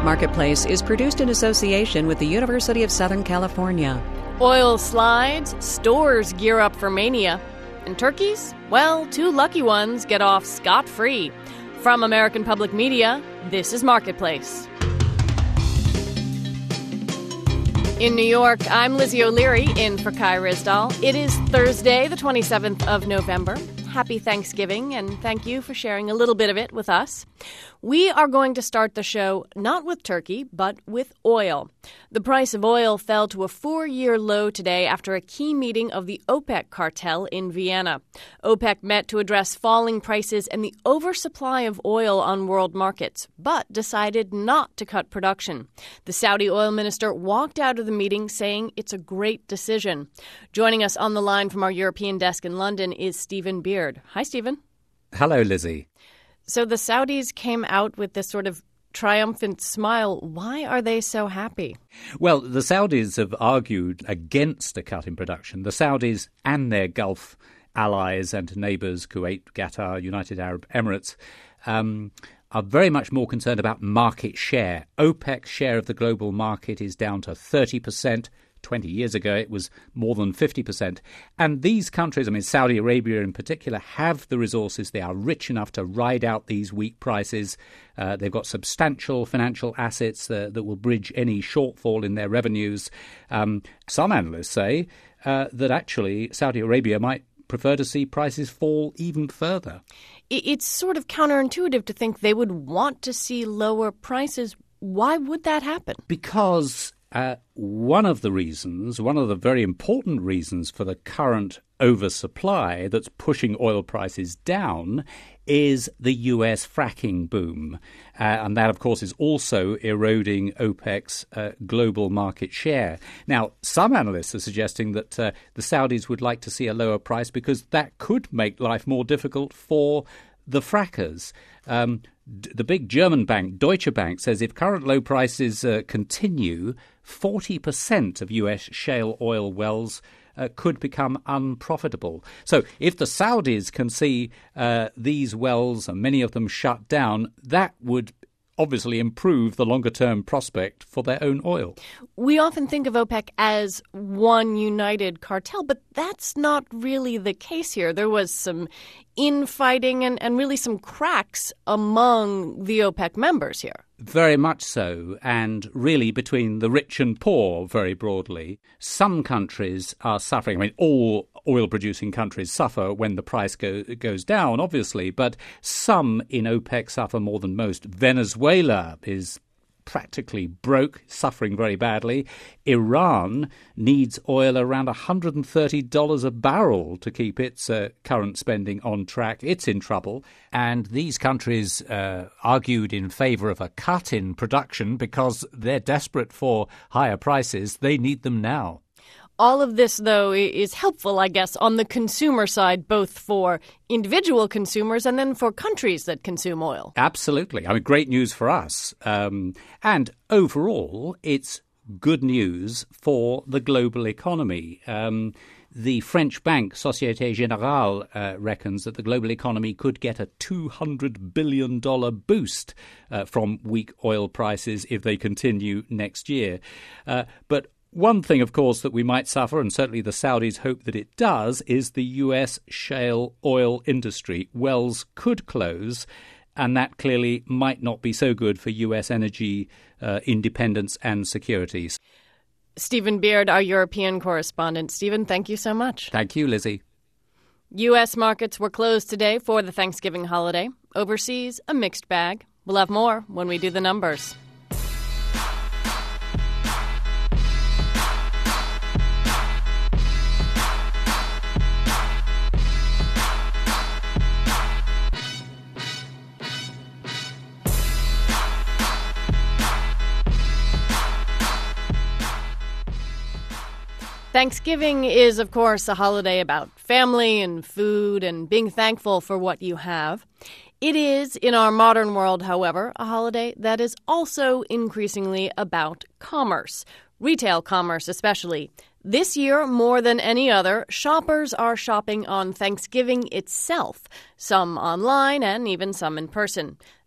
Marketplace is produced in association with the University of Southern California. Oil slides, stores gear up for mania. And turkeys? Well, 2 lucky ones get off scot-free. From American Public Media, this is Marketplace. In New York, I'm Lizzie O'Leary, in for Kai Ryssdal. It is Thursday, the 27th of November. Happy Thanksgiving, and thank you for sharing a little bit of it with us. We are going to start the show not with turkey, but with oil. The price of oil fell to a 4-year low today after a key meeting of the OPEC cartel in Vienna. OPEC met to address falling prices and the oversupply of oil on world markets, but decided not to cut production. The Saudi oil minister walked out of the meeting saying it's a great decision. Joining us on the line from our European desk in London is Stephen Beard. Hi, Stephen. Hello, Lizzie. So the Saudis came out with this sort of triumphant smile. Why are they so happy? Well, the Saudis have argued against a cut in production. The Saudis and their Gulf allies and neighbours, Kuwait, Qatar, United Arab Emirates, are very much more concerned about market share. OPEC's share of the global market is down to 30%. 20 years ago, it was more than 50%. And these countries, Saudi Arabia in particular, have the resources. They are rich enough to ride out these weak prices. They've got substantial financial assets that will bridge any shortfall in their revenues. Some analysts say that actually Saudi Arabia might prefer to see prices fall even further. It's sort of counterintuitive to think they would want to see lower prices. Why would that happen? Because one of the very important reasons for the current oversupply that's pushing oil prices down is the US fracking boom. And that, of course, is also eroding OPEC's global market share. Now, some analysts are suggesting that the Saudis would like to see a lower price because that could make life more difficult for the frackers. The big German bank, Deutsche Bank, says if current low prices continue, 40% of US shale oil wells could become unprofitable. So if the Saudis can see these wells, and many of them shut down, that would obviously improve the longer-term prospect for their own oil. We often think of OPEC as one united cartel, but that's not really the case here. There was some infighting and really some cracks among the OPEC members here. Very much so, and really between the rich and poor, very broadly. Some countries are suffering. All oil-producing countries suffer when the price goes down, obviously, but some in OPEC suffer more than most. Venezuela is practically broke, suffering very badly. Iran needs oil around $130 a barrel to keep its current spending on track. It's in trouble. And these countries argued in favour of a cut in production because they're desperate for higher prices. They need them now. All of this, though, is helpful, I guess, on the consumer side, both for individual consumers and then for countries that consume oil. Absolutely. Great news for us. And overall, it's good news for the global economy. The French bank Société Générale reckons that the global economy could get a $200 billion boost from weak oil prices if they continue next year. But one thing, of course, that we might suffer, and certainly the Saudis hope that it does, is the US shale oil industry. Wells could close, and that clearly might not be so good for US energy independence and security. Stephen Beard, our European correspondent. Stephen, thank you so much. Thank you, Lizzie. U.S. markets were closed today for the Thanksgiving holiday. Overseas, a mixed bag. We'll have more when we do the numbers. Thanksgiving is, of course, a holiday about family and food and being thankful for what you have. It is, in our modern world, however, a holiday that is also increasingly about commerce, retail commerce especially. This year, more than any other, shoppers are shopping on Thanksgiving itself, some online and even some in person.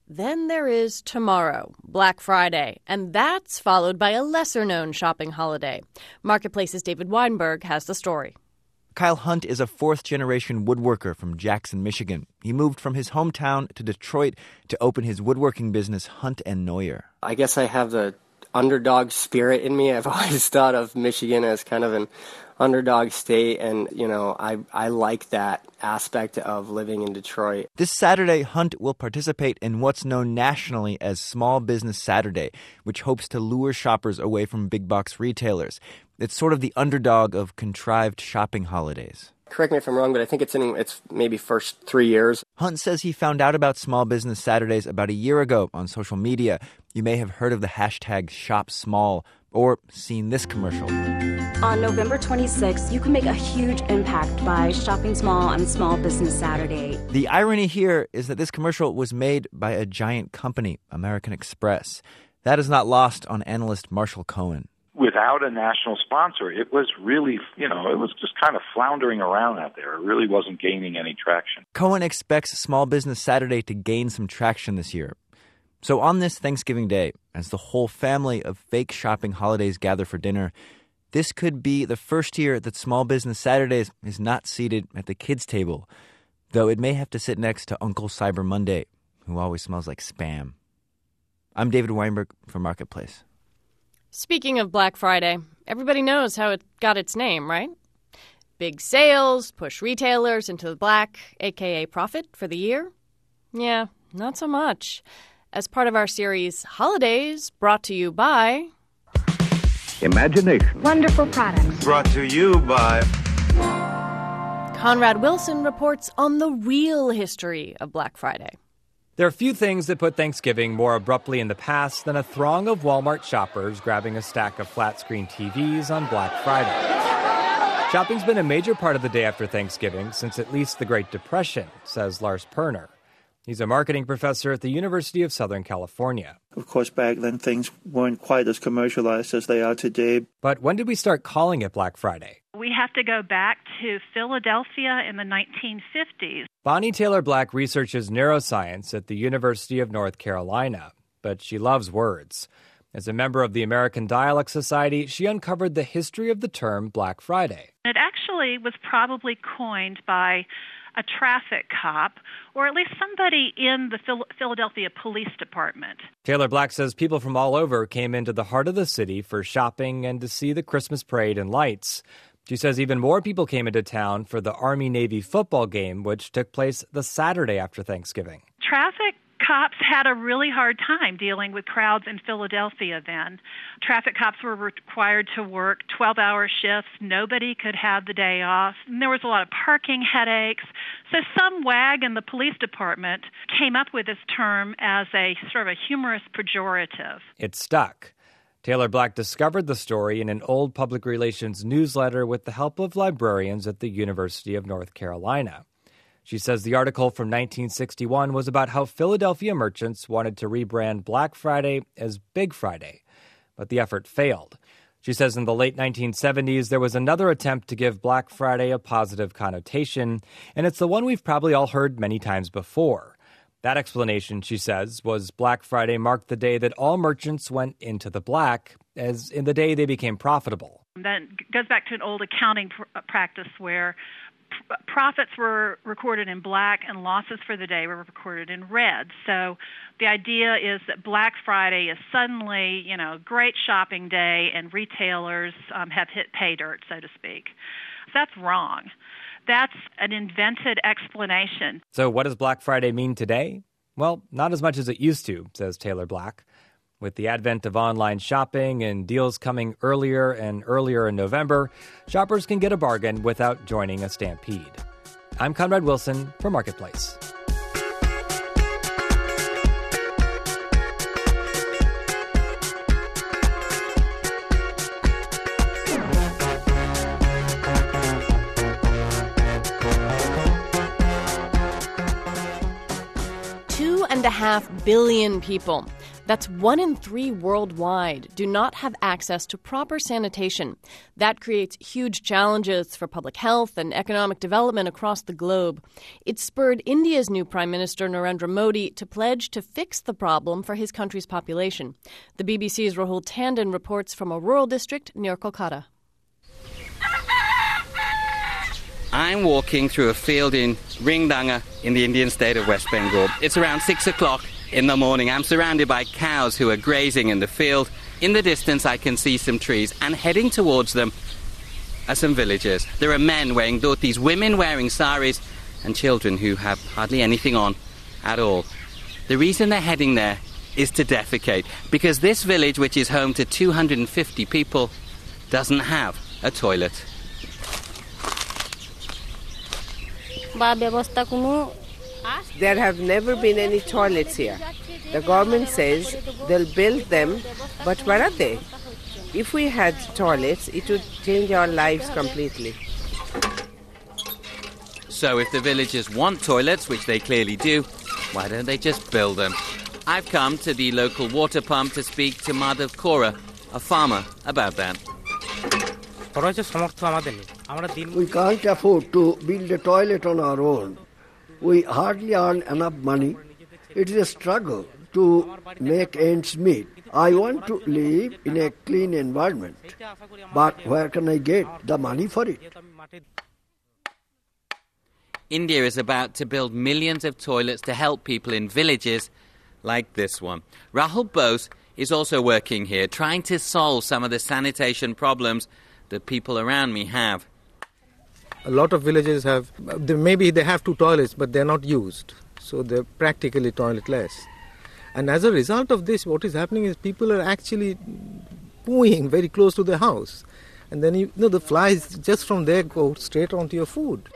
Then there is tomorrow, Black Friday, and that's followed by a lesser-known shopping holiday. Marketplace's David Weinberg has the story. Kyle Hunt is a fourth-generation woodworker from Jackson, Michigan. He moved from his hometown to Detroit to open his woodworking business, Hunt & Neuer. I guess I have the underdog spirit in me. I've always thought of Michigan as kind of an underdog state, and, I like that aspect of living in Detroit. This Saturday, Hunt will participate in what's known nationally as Small Business Saturday, which hopes to lure shoppers away from big-box retailers. It's sort of the underdog of contrived shopping holidays. Correct me if I'm wrong, but I think it's maybe first 3 years. Hunt says he found out about Small Business Saturdays about a year ago on social media. You may have heard of the hashtag #ShopSmall or seen this commercial. On November 26th, you can make a huge impact by shopping small on Small Business Saturday. The irony here is that this commercial was made by a giant company, American Express. That is not lost on analyst Marshall Cohen. Without a national sponsor, it was really, it was just kind of floundering around out there. It really wasn't gaining any traction. Cohen expects Small Business Saturday to gain some traction this year. So on this Thanksgiving Day, as the whole family of fake shopping holidays gather for dinner, this could be the first year that Small Business Saturdays is not seated at the kids' table, though it may have to sit next to Uncle Cyber Monday, who always smells like Spam. I'm David Weinberg for Marketplace. Speaking of Black Friday, everybody knows how it got its name, right? Big sales push retailers into the black, a.k.a. profit, for the year? Yeah, not so much. As part of our series Holidays, brought to you by Imagination. Wonderful products. Brought to you by Conrad Wilson reports on the real history of Black Friday. There are few things that put Thanksgiving more abruptly in the past than a throng of Walmart shoppers grabbing a stack of flat-screen TVs on Black Friday. Shopping's been a major part of the day after Thanksgiving since at least the Great Depression, says Lars Perner. He's a marketing professor at the University of Southern California. Of course, back then things weren't quite as commercialized as they are today. But when did we start calling it Black Friday? We have to go back to Philadelphia in the 1950s. Bonnie Taylor Black researches neuroscience at the University of North Carolina, but she loves words. As a member of the American Dialect Society, she uncovered the history of the term Black Friday. It actually was probably coined by a traffic cop, or at least somebody in the Philadelphia Police Department. Taylor Black says people from all over came into the heart of the city for shopping and to see the Christmas parade and lights. She says even more people came into town for the Army-Navy football game, which took place the Saturday after Thanksgiving. Traffic cops had a really hard time dealing with crowds in Philadelphia then. Traffic cops were required to work 12-hour shifts. Nobody could have the day off. And there was a lot of parking headaches. So some wag in the police department came up with this term as a sort of a humorous pejorative. It stuck. Taylor Black discovered the story in an old public relations newsletter with the help of librarians at the University of North Carolina. She says the article from 1961 was about how Philadelphia merchants wanted to rebrand Black Friday as Big Friday, but the effort failed. She says in the late 1970s, there was another attempt to give Black Friday a positive connotation, and it's the one we've probably all heard many times before. That explanation, she says, was Black Friday marked the day that all merchants went into the black, as in the day they became profitable. That goes back to an old accounting practice where profits were recorded in black and losses for the day were recorded in red. So the idea is that Black Friday is suddenly, great shopping day and retailers have hit pay dirt, so to speak. That's wrong. That's an invented explanation. So what does Black Friday mean today? Well, not as much as it used to, says Taylor Black. With the advent of online shopping and deals coming earlier and earlier in November, shoppers can get a bargain without joining a stampede. I'm Conrad Wilson for Marketplace. $2.5 billion people. That's 1 in 3 worldwide do not have access to proper sanitation. That creates huge challenges for public health and economic development across the globe. It spurred India's new Prime Minister Narendra Modi to pledge to fix the problem for his country's population. The BBC's Rahul Tandon reports from a rural district near Kolkata. I'm walking through a field in Ringdanga in the Indian state of West Bengal. It's around 6 o'clock in the morning. I'm surrounded by cows who are grazing in the field. In the distance, I can see some trees, and heading towards them are some villagers. There are men wearing dhotis, women wearing saris, and children who have hardly anything on at all. The reason they're heading there is to defecate, because this village, which is home to 250 people, doesn't have a toilet. There have never been any toilets here. The government says they'll build them, but where are they? If we had toilets, it would change our lives completely. So if the villagers want toilets, which they clearly do, why don't they just build them? I've come to the local water pump to speak to Madhav Kora, a farmer, about that. We can't afford to build a toilet on our own. We hardly earn enough money. It is a struggle to make ends meet. I want to live in a clean environment, but where can I get the money for it? India is about to build millions of toilets to help people in villages like this one. Rahul Bose is also working here, trying to solve some of the sanitation problems that people around me have. A lot of villages have, maybe they have 2 toilets, but they're not used. So they're practically toiletless. And as a result of this, what is happening is people are actually pooing very close to the house. And then, the flies just from there go straight onto your food.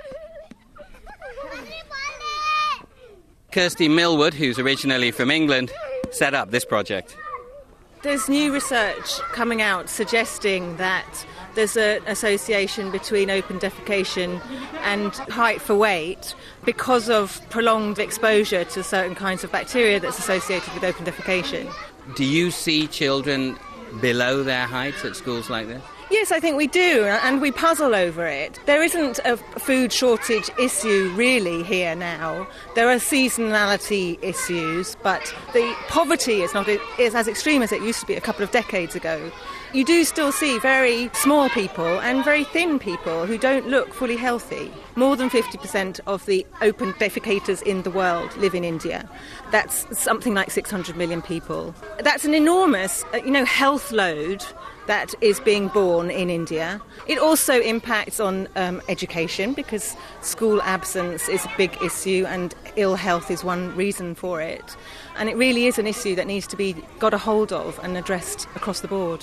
Kirsty Millwood, who's originally from England, set up this project. There's new research coming out suggesting that there's an association between open defecation and height for weight because of prolonged exposure to certain kinds of bacteria that's associated with open defecation. Do you see children below their heights at schools like this? Yes, I think we do, and we puzzle over it. There isn't a food shortage issue really here now. There are seasonality issues, but the poverty is as extreme as it used to be a couple of decades ago. You do still see very small people and very thin people who don't look fully healthy. More than 50% of the open defecators in the world live in India. That's something like 600 million people. That's an enormous, health load that is being borne in India. It also impacts on education because school absence is a big issue and ill health is one reason for it. And it really is an issue that needs to be got a hold of and addressed across the board.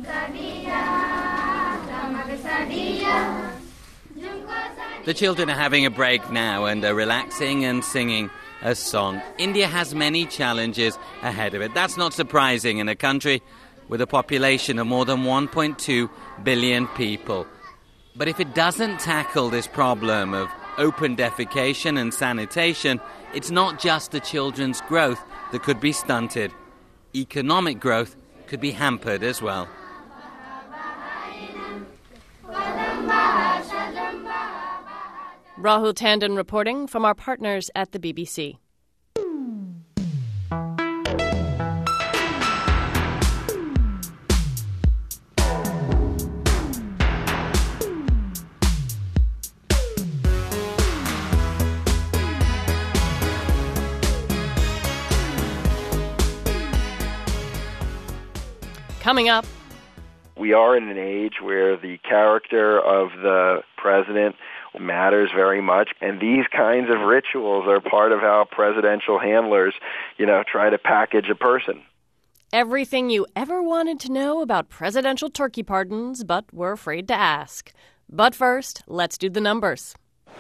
The children are having a break now and are relaxing and singing a song. India has many challenges ahead of it. That's not surprising in a country with a population of more than 1.2 billion people. But if it doesn't tackle this problem of open defecation and sanitation, it's not just the children's growth that could be stunted. Economic growth could be hampered as well. Rahul Tandon reporting from our partners at the BBC. Coming up, we are in an age where the character of the president matters very much, and these kinds of rituals are part of how presidential handlers, try to package a person. Everything you ever wanted to know about presidential turkey pardons, but were afraid to ask. But first, let's do the numbers.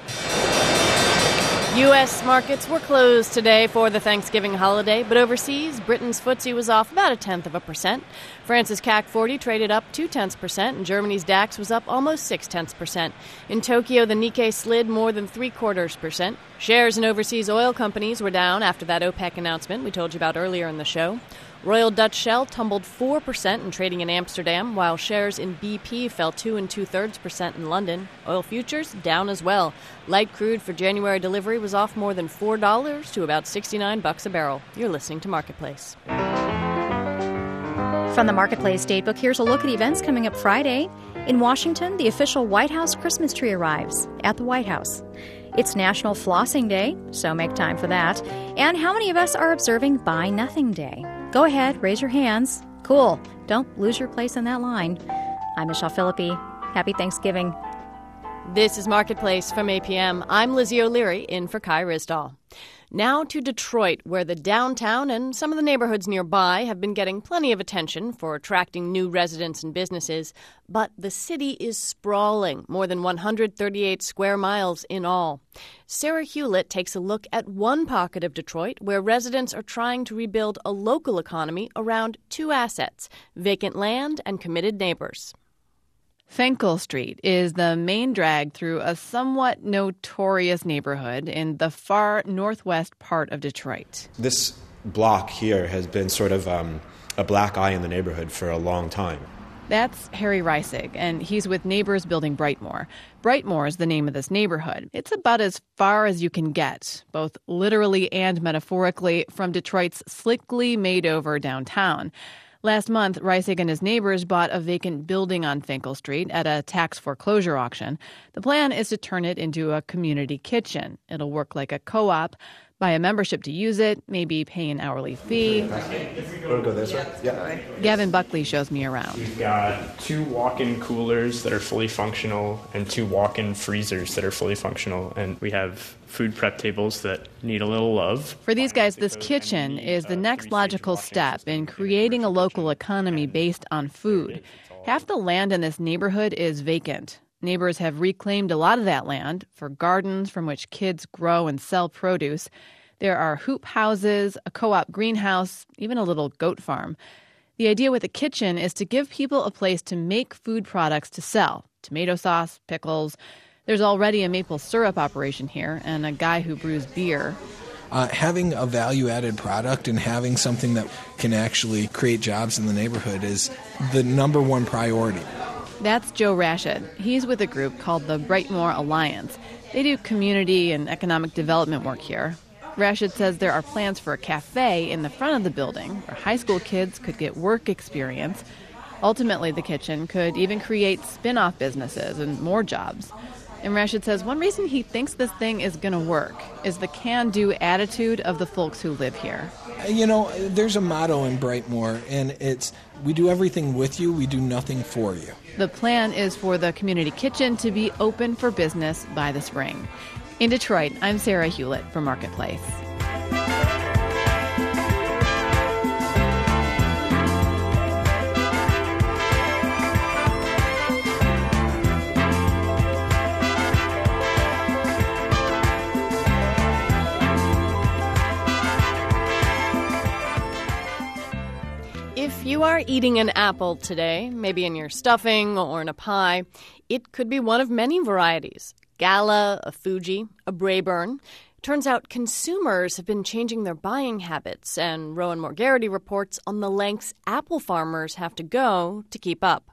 U.S. markets were closed today for the Thanksgiving holiday, but overseas, Britain's FTSE was off about 0.1%. France's CAC 40 traded up 0.2%, and Germany's DAX was up almost 0.6%. In Tokyo, the Nikkei slid more than 0.75%. Shares in overseas oil companies were down after that OPEC announcement we told you about earlier in the show. Royal Dutch Shell tumbled 4% in trading in Amsterdam, while shares in BP fell 2 2/3% in London. Oil futures down as well. Light crude for January delivery was off more than $4 to about $69 a barrel. You're listening to Marketplace. From the Marketplace Datebook, here's a look at events coming up Friday. In Washington, the official White House Christmas tree arrives at the White House. It's National Flossing Day, so make time for that. And how many of us are observing Buy Nothing Day? Go ahead, raise your hands. Cool. Don't lose your place in that line. I'm Michelle Philippi. Happy Thanksgiving. This is Marketplace from APM. I'm Lizzie O'Leary, in for Kai Risdahl. Now to Detroit, where the downtown and some of the neighborhoods nearby have been getting plenty of attention for attracting new residents and businesses. But the city is sprawling, more than 138 square miles in all. Sarah Hewlett takes a look at one pocket of Detroit where residents are trying to rebuild a local economy around two assets: vacant land and committed neighbors. Fenkell Street is the main drag through a somewhat notorious neighborhood in the far northwest part of Detroit. This block here has been sort of a black eye in the neighborhood for a long time. That's Harry Reisig, and he's with neighbors building Brightmoor. Brightmoor is the name of this neighborhood. It's about as far as you can get, both literally and metaphorically, from Detroit's slickly made-over downtown. Last month, Reisig and his neighbors bought a vacant building on Fenkell Street at a tax foreclosure auction. The plan is to turn it into a community kitchen. It'll work like a co-op. Buy a membership to use it, maybe pay an hourly fee. We'll go this way. Yeah. Gavin Buckley shows me around. We've got 2 walk-in coolers that are fully functional and 2 walk-in freezers that are fully functional. And we have food prep tables that need a little love. For these guys, this kitchen is the next logical step in creating a local economy based on food. Half the land in this neighborhood is vacant. Neighbors have reclaimed a lot of that land for gardens from which kids grow and sell produce. There are hoop houses, a co-op greenhouse, even a little goat farm. The idea with the kitchen is to give people a place to make food products to sell. Tomato sauce, pickles. There's already a maple syrup operation here and a guy who brews beer. Having a value-added product and having something that can actually create jobs in the neighborhood is the number one priority. That's Joe Rashid. He's with a group called the Brightmoor Alliance. They do community and economic development work here. Rashid says there are plans for a cafe in the front of the building where high school kids could get work experience. Ultimately, the kitchen could even create spin-off businesses and more jobs. And Rashid says one reason he thinks this thing is going to work is the can-do attitude of the folks who live here. You know, there's a motto in Brightmoor, and it's, we do everything with you, we do nothing for you. The plan is for the community kitchen to be open for business by the spring. In Detroit, I'm Sarah Hewlett for Marketplace. If you are eating an apple today, maybe in your stuffing or in a pie, it could be one of many varieties. Gala, a Fuji, a Braeburn. Turns out consumers have been changing their buying habits, and Rowan Morgarity reports on the lengths apple farmers have to go to keep up.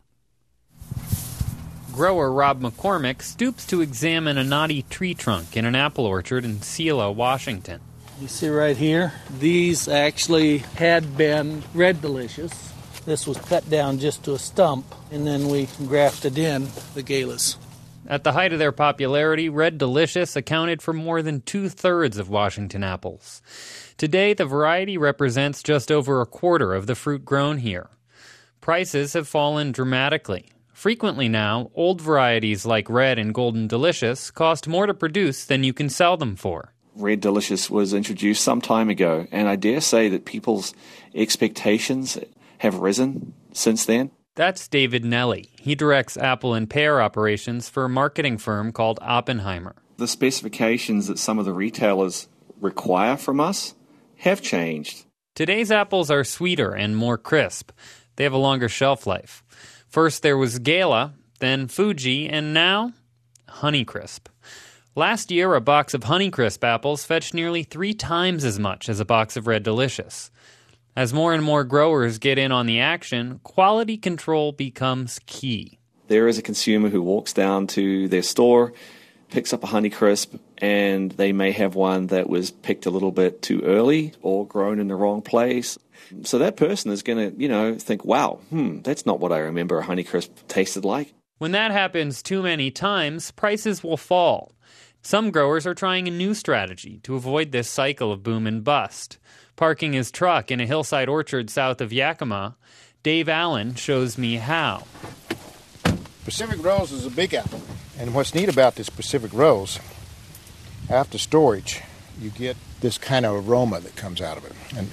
Grower Rob McCormick stoops to examine a knotty tree trunk in an apple orchard in Selah, Washington. You see right here, these actually had been Red Delicious. This was cut down just to a stump, and then we grafted in the Galas. At the height of their popularity, Red Delicious accounted for more than 2/3 of Washington apples. Today, the variety represents just over a quarter of the fruit grown here. Prices have fallen dramatically. Frequently now, old varieties like Red and Golden Delicious cost more to produce than you can sell them for. Red Delicious was introduced some time ago, and I dare say that people's expectations have risen since then. That's David Nelly. He directs apple and pear operations for a marketing firm called Oppenheimer. The specifications that some of the retailers require from us have changed. Today's apples are sweeter and more crisp. They have a longer shelf life. First there was Gala, then Fuji, and now Honeycrisp. Last year, a box of Honeycrisp apples fetched nearly 3 times as much as a box of Red Delicious. As more and more growers get in on the action, quality control becomes key. There is a consumer who walks down to their store, picks up a Honeycrisp, and they may have one that was picked a little bit too early or grown in the wrong place. So that person is going to, think, wow, that's not what I remember a Honeycrisp tasted like. When that happens too many times, prices will fall. Some growers are trying a new strategy to avoid this cycle of boom and bust. Parking his truck in a hillside orchard south of Yakima, Dave Allen shows me how. Pacific Rose is a big apple. And what's neat about this Pacific Rose, after storage, you get this kind of aroma that comes out of it. And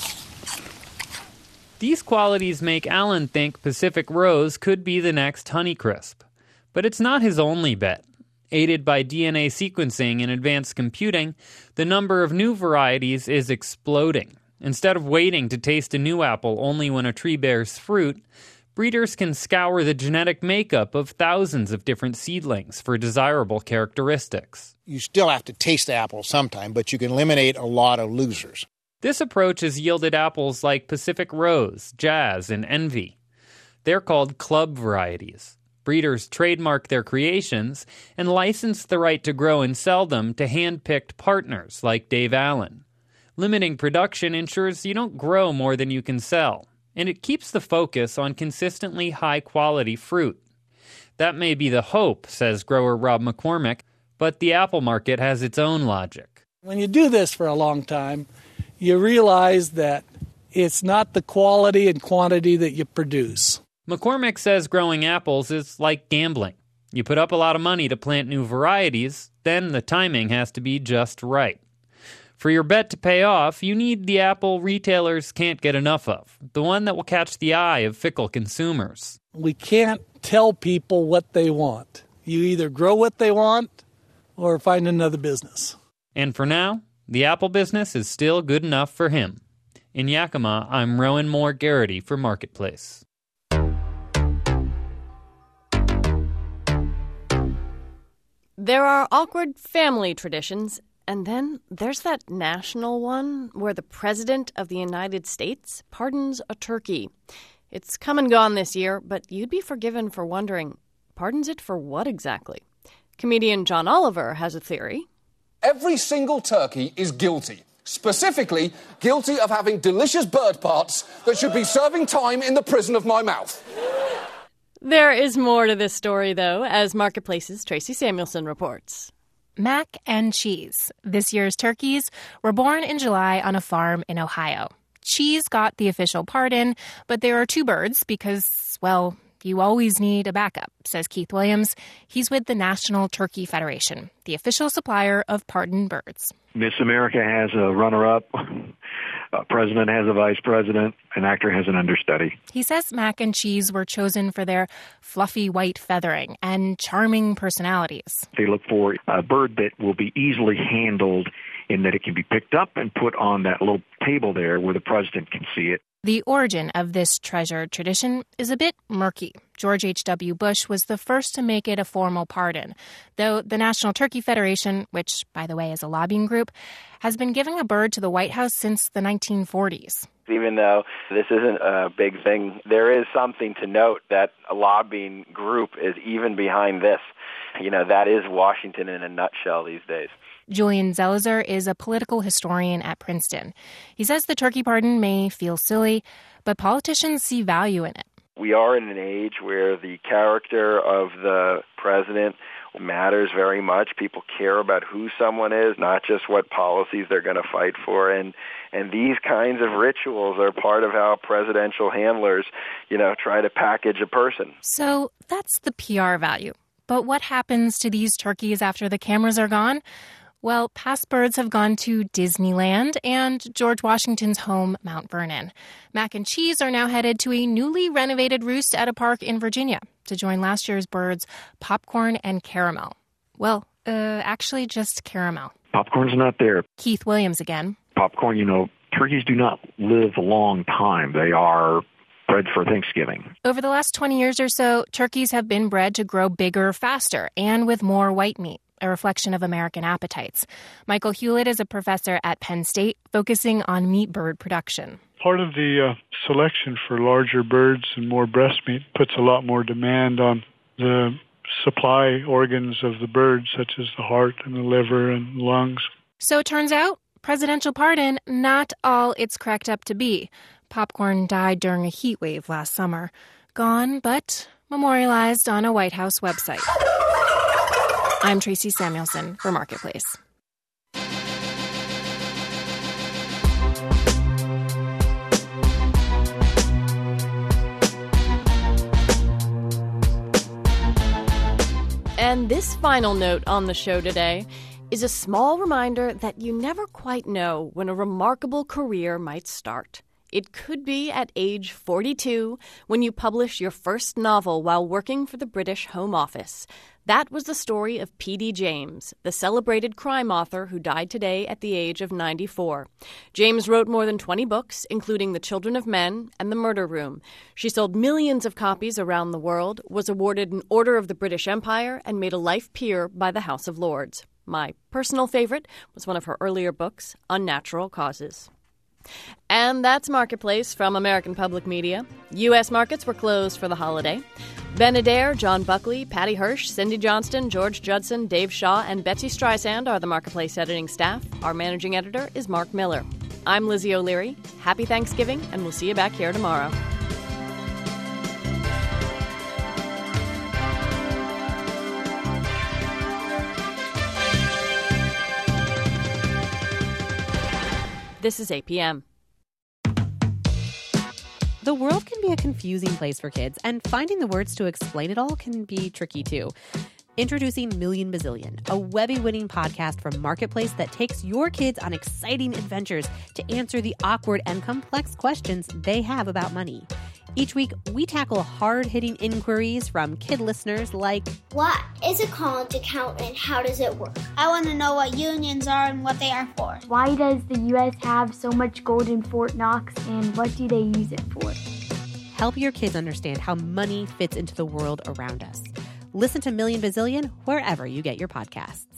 these qualities make Allen think Pacific Rose could be the next Honeycrisp. But it's not his only bet. Aided by DNA sequencing and advanced computing, the number of new varieties is exploding. Instead of waiting to taste a new apple only when a tree bears fruit, breeders can scour the genetic makeup of thousands of different seedlings for desirable characteristics. You still have to taste the apple sometime, but you can eliminate a lot of losers. This approach has yielded apples like Pacific Rose, Jazz, and Envy. They're called club varieties. Breeders trademark their creations and license the right to grow and sell them to hand-picked partners like Dave Allen. Limiting production ensures you don't grow more than you can sell, and it keeps the focus on consistently high-quality fruit. That may be the hope, says grower Rob McCormick, but the apple market has its own logic. When you do this for a long time, you realize that it's not the quality and quantity that you produce. McCormick says growing apples is like gambling. You put up a lot of money to plant new varieties, then the timing has to be just right. For your bet to pay off, you need the apple retailers can't get enough of, the one that will catch the eye of fickle consumers. We can't tell people what they want. You either grow what they want or find another business. And for now, the apple business is still good enough for him. In Yakima, I'm Rowan Moore Garrity for Marketplace. There are awkward family traditions, and then there's that national one where the President of the United States pardons a turkey. It's come and gone this year, but you'd be forgiven for wondering, pardons it for what exactly? Comedian John Oliver has a theory. Every single turkey is guilty. Specifically, guilty of having delicious bird parts that should be serving time in the prison of my mouth. There is more to this story, though, as Marketplace's Tracy Samuelson reports. Mac and Cheese. This year's turkeys were born in July on a farm in Ohio. Cheese got the official pardon, but there are two birds because, well, you always need a backup, says Keith Williams. He's with the National Turkey Federation, the official supplier of pardoned birds. Miss America has a runner-up. A president has a vice president. An actor has an understudy. He says Mac and Cheese were chosen for their fluffy white feathering and charming personalities. They look for a bird that will be easily handled in that it can be picked up and put on that little table there where the president can see it. The origin of this treasured tradition is a bit murky. George H.W. Bush was the first to make it a formal pardon, though the National Turkey Federation, which, by the way, is a lobbying group, has been giving a bird to the White House since the 1940s. Even though this isn't a big thing, there is something to note that a lobbying group is even behind this. That is Washington in a nutshell these days. Julian Zelizer is a political historian at Princeton. He says the turkey pardon may feel silly, but politicians see value in it. We are in an age where the character of the president matters very much. People care about who someone is, not just what policies they're going to fight for. And these kinds of rituals are part of how presidential handlers, try to package a person. So that's the PR value. But what happens to these turkeys after the cameras are gone? Well, past birds have gone to Disneyland and George Washington's home, Mount Vernon. Mac and Cheese are now headed to a newly renovated roost at a park in Virginia to join last year's birds, Popcorn and Caramel. Well, actually just Caramel. Popcorn's not there. Keith Williams again. Popcorn, turkeys do not live a long time. They are bred for Thanksgiving. Over the last 20 years or so, turkeys have been bred to grow bigger faster and with more white meat, a reflection of American appetites. Michael Hewlett is a professor at Penn State, focusing on meat bird production. Part of the selection for larger birds and more breast meat puts a lot more demand on the supply organs of the bird, such as the heart and the liver and lungs. So it turns out, presidential pardon, not all it's cracked up to be. Popcorn died during a heat wave last summer. Gone, but memorialized on a White House website. I'm Tracy Samuelson for Marketplace. And this final note on the show today is a small reminder that you never quite know when a remarkable career might start. It could be at age 42 when you publish your first novel while working for the British Home Office. That was the story of P.D. James, the celebrated crime author who died today at the age of 94. James wrote more than 20 books, including The Children of Men and The Murder Room. She sold millions of copies around the world, was awarded an Order of the British Empire, and made a life peer by the House of Lords. My personal favorite was one of her earlier books, Unnatural Causes. And that's Marketplace from American Public Media. U.S. markets were closed for the holiday. Ben Adair, John Buckley, Patty Hirsch, Cindy Johnston, George Judson, Dave Shaw, and Betsy Streisand are the Marketplace editing staff. Our managing editor is Mark Miller. I'm Lizzie O'Leary. Happy Thanksgiving, and we'll see you back here tomorrow. This is APM. The world can be a confusing place for kids, and finding the words to explain it all can be tricky too. Introducing Million Bazillion, a Webby-winning podcast from Marketplace that takes your kids on exciting adventures to answer the awkward and complex questions they have about money. Each week, we tackle hard-hitting inquiries from kid listeners like, what is a college account and how does it work? I want to know what unions are and what they are for. Why does the U.S. have so much gold in Fort Knox, and what do they use it for? Help your kids understand how money fits into the world around us. Listen to Million Bazillion wherever you get your podcasts.